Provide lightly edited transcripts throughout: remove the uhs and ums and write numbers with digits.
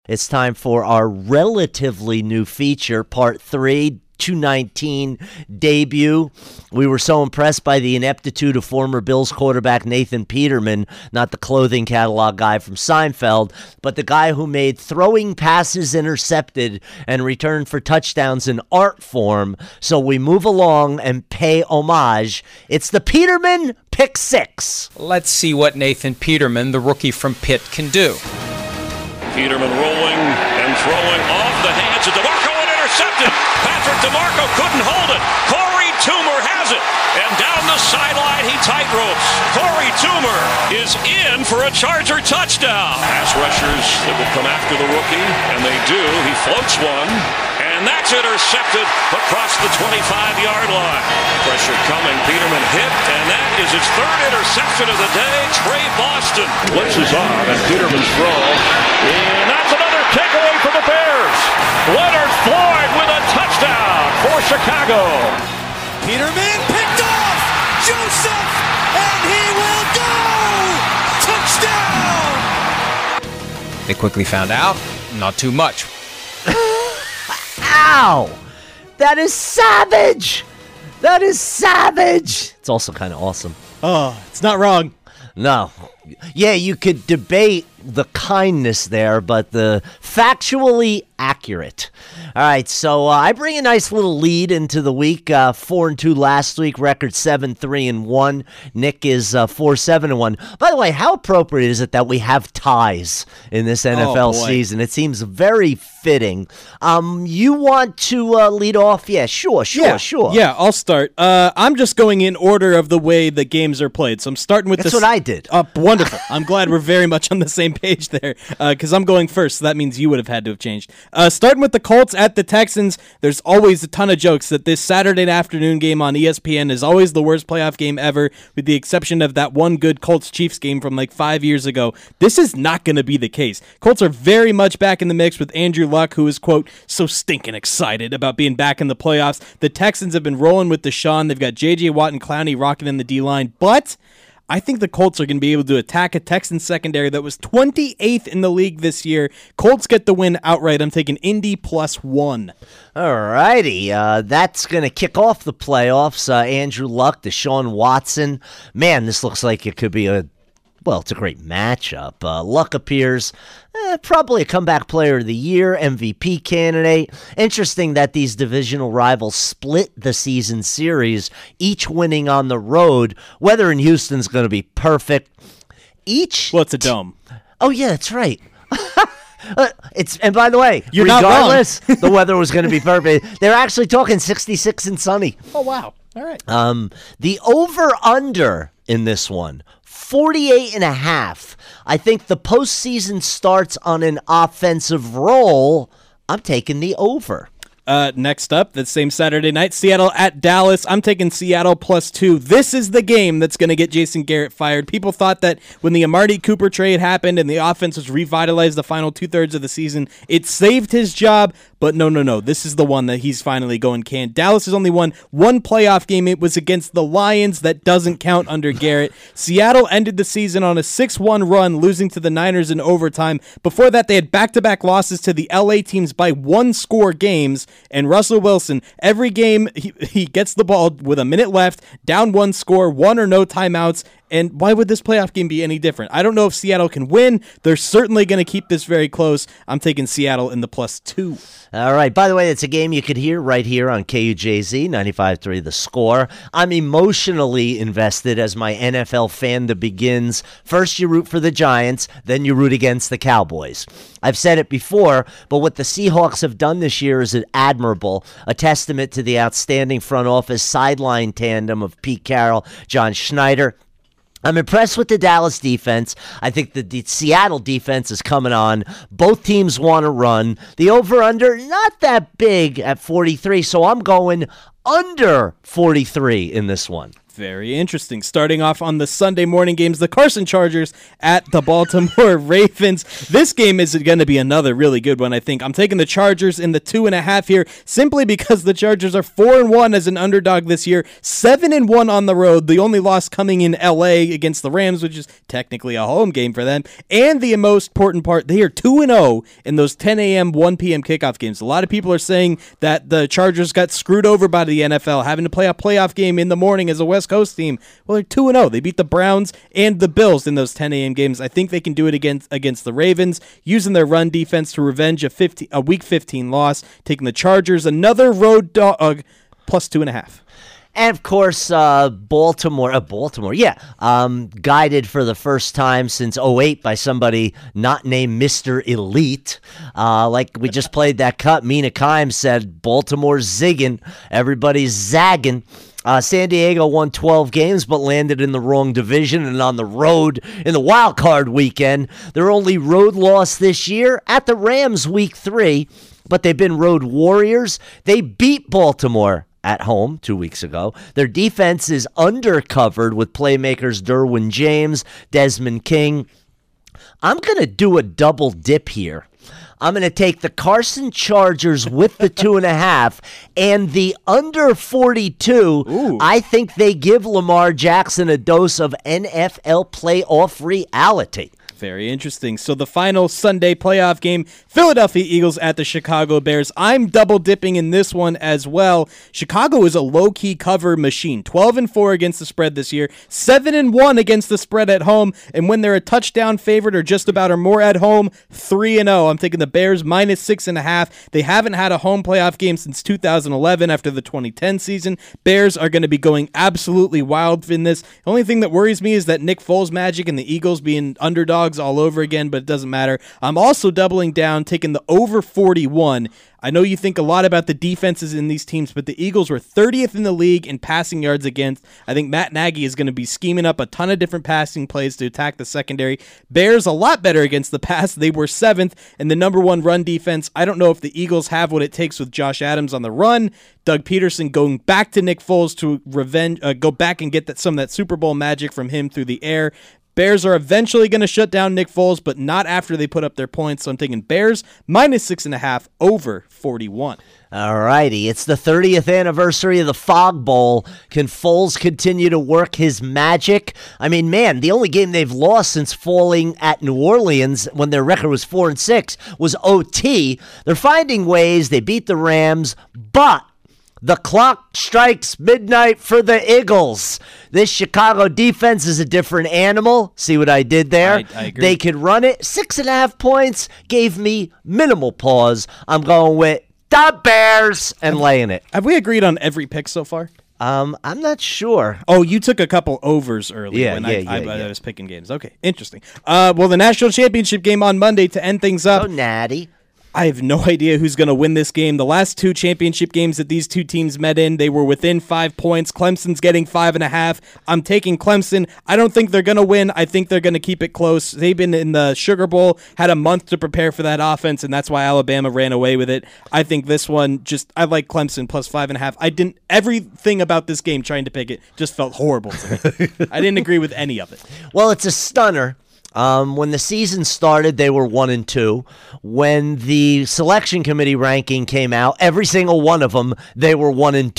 It's time for our relatively new feature, Part 3, 219 debut. We were so impressed by the ineptitude of former Bills quarterback Nathan Peterman, not the clothing catalog guy from Seinfeld, but the guy who made throwing passes intercepted and returned for touchdowns an art form. So we move along and pay homage. It's the Peterman Pick Six. Let's see what Nathan Peterman, the rookie from Pitt, can do. Peterman rolling and throwing off the hands of DeMarco and intercepted. Patrick DeMarco couldn't hold it. Corey Toomer has it. And down the sideline, he tightropes. Corey Toomer is in for a Charger touchdown. Pass rushers that will come after the rookie, and they do. He floats one, and that's intercepted across the 25-yard line. Pressure coming. Peterman hit, and that is his third interception of the day. Trey Boston blitzes on, and Peterman's throw. And that's another takeaway for the Bears. Leonard Floyd with a touchdown for Chicago. Peterman picked off Joseph, and he will go! Touchdown! They quickly found out, not too much. Ow! That is savage! That is savage! It's also kind of awesome. Oh, it's not wrong. No. Yeah, you could debate the kindness there, but the factually accurate. All right, so I bring a nice little lead into the week. 4-2 last week, record 7-3-1. Nick is 4-7-1. By the way, how appropriate is it that we have ties in this NFL season? It seems very fitting. You want to lead off? Yeah, sure. Yeah, I'll start. I'm just going in order of the way the games are played. So I'm starting with That's what I did. Wonderful. I'm glad we're very much on the same page there, because I'm going first, so that means you would have had to have changed. Starting with the Colts at the Texans, there's always a ton of jokes that this Saturday afternoon game on ESPN is always the worst playoff game ever, with the exception of that one good Colts-Chiefs game from like 5 years ago. This is not going to be the case. Colts are very much back in the mix with Andrew Luck, who is, quote, so stinking excited about being back in the playoffs. The Texans have been rolling with Deshaun. They've got J.J. Watt and Clowney rocking in the D-line, but I think the Colts are going to be able to attack a Texans secondary that was 28th in the league this year. Colts get the win outright. I'm taking Indy +1. All righty. That's going to kick off the playoffs. Andrew Luck, Deshaun Watson. Man, this looks like it could be it's a great matchup. Luck appears probably a comeback player of the year, MVP candidate. Interesting that these divisional rivals split the season series, each winning on the road. Weather in Houston's going to be perfect. It's a dome. Oh, yeah, that's right. And by the way, You're regardless, the weather was going to be perfect. They're actually talking 66 and sunny. Oh, wow. All right. The over-under in this one, 48.5. I think the postseason starts on an offensive roll. I'm taking the over. Next up, that same Saturday night, Seattle at Dallas. I'm taking Seattle +2. This is the game that's going to get Jason Garrett fired. People thought that when the Amari Cooper trade happened and the offense was revitalized the final 2/3 of the season, it saved his job. But no. This is the one that he's finally going can. Dallas has only won one playoff game. It was against the Lions. That doesn't count under Garrett. Seattle ended the season on a 6-1 run, losing to the Niners in overtime. Before that, they had back-to-back losses to the LA teams by one-score games. And Russell Wilson, every game he gets the ball with a minute left, down one score, one or no timeouts. And why would this playoff game be any different? I don't know if Seattle can win. They're certainly going to keep this very close. I'm taking Seattle in the +2. All right. By the way, it's a game you could hear right here on KUJZ 95.3 The Score. I'm emotionally invested as my NFL fandom begins. First, you root for the Giants, then you root against the Cowboys. I've said it before, but what the Seahawks have done this year is admirable, a testament to the outstanding front office sideline tandem of Pete Carroll, John Schneider. I'm impressed with the Dallas defense. I think the Seattle defense is coming on. Both teams want to run. The over-under, not that big at 43, so I'm going under 43 in this one. Very interesting. Starting off on the Sunday morning games, the Carson Chargers at the Baltimore Ravens. This game is going to be another really good one, I think. I'm taking the Chargers in the 2.5 here, simply because the Chargers are 4-1 as an underdog this year, 7-1 on the road. The only loss coming in LA against the Rams, which is technically a home game for them. And the most important part, they are 2-0 in those 10 a.m., 1 p.m. kickoff games. A lot of people are saying that the Chargers got screwed over by the NFL, having to play a playoff game in the morning as a West Coast team. Well, they're 2-0. They beat the Browns and the Bills in those 10 a.m. games. I think they can do it against the Ravens, using their run defense to revenge a Week 15 loss, taking the Chargers, another road dog, plus 2.5. And, of course, Baltimore, guided for the first time since 2008 by somebody not named Mr. Elite. Like we just played that cut, Mina Kimes said, Baltimore's zigging, everybody's zagging. San Diego won 12 games but landed in the wrong division and on the road in the wild card weekend. Their only road loss this year at the Rams Week 3, but they've been road warriors. They beat Baltimore at home 2 weeks ago. Their defense is undercovered with playmakers Derwin James, Desmond King. I'm going to do a double dip here. I'm going to take the Carson Chargers with the 2.5 and the under 42. Ooh. I think they give Lamar Jackson a dose of NFL playoff reality. Very interesting. So the final Sunday playoff game, Philadelphia Eagles at the Chicago Bears. I'm double dipping in this one as well. Chicago is a low-key cover machine. 12-4 against the spread this year, 7-1 against the spread at home, and when they're a touchdown favorite or just about or more at home, 3-0. I'm taking the Bears minus 6.5. They haven't had a home playoff game since 2011 after the 2010 season. Bears are going to be going absolutely wild in this. The only thing that worries me is that Nick Foles magic and the Eagles being underdogs all over again, but it doesn't matter. I'm also doubling down, taking the over 41. I know you think a lot about the defenses in these teams, but the Eagles were 30th in the league in passing yards against. I think Matt Nagy is going to be scheming up a ton of different passing plays to attack the secondary. Bears a lot better against the pass. They were 7th in the number 1 run defense. I don't know if the Eagles have what it takes with Josh Adams on the run. Doug Peterson going back to Nick Foles to go back and get some of that Super Bowl magic from him through the air. Bears are eventually going to shut down Nick Foles, but not after they put up their points. So I'm taking Bears minus 6.5 over 41. All righty. It's the 30th anniversary of the Fog Bowl. Can Foles continue to work his magic? I mean, man, the only game they've lost since falling at New Orleans when their record was 4-6 was OT. They're finding ways. They beat the Rams, but the clock strikes midnight for the Eagles. This Chicago defense is a different animal. See what I did there? I agree. They could run it. 6.5 points gave me minimal pause. I'm going with the Bears and laying it. Have we agreed on every pick so far? I'm not sure. Oh, you took a couple overs earlier when I was picking games. Okay, interesting. Well, the national championship game on Monday to end things up. So natty. I have no idea who's going to win this game. The last 2 championship games that these two teams met in, they were within 5 points. Clemson's getting 5.5. I'm taking Clemson. I don't think they're going to win. I think they're going to keep it close. They've been in the Sugar Bowl, had a month to prepare for that offense, and that's why Alabama ran away with it. I think this one, I like Clemson plus 5.5. Everything about this game, trying to pick it, just felt horrible to me. I didn't agree with any of it. Well, it's a stunner. When the season started, they were 1-2. When the selection committee ranking came out, every single one of them, they were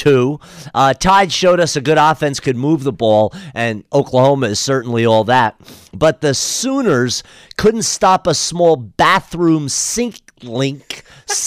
1-2. Tide showed us a good offense could move the ball, and Oklahoma is certainly all that. But the Sooners couldn't stop a small bathroom sink leak.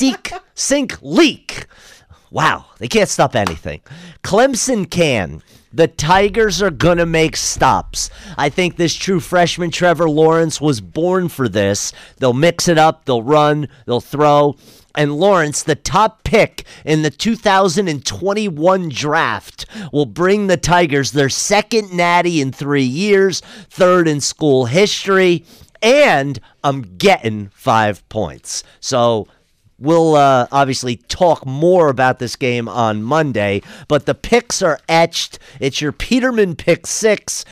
Wow, they can't stop anything. Clemson can. The Tigers are going to make stops. I think this true freshman Trevor Lawrence was born for this. They'll mix it up, they'll run, they'll throw. And Lawrence, the top pick in the 2021 draft, will bring the Tigers their second natty in 3 years, third in school history, and I'm getting 5 points. So we'll obviously talk more about this game on Monday, but the picks are etched. It's your Peterman pick 6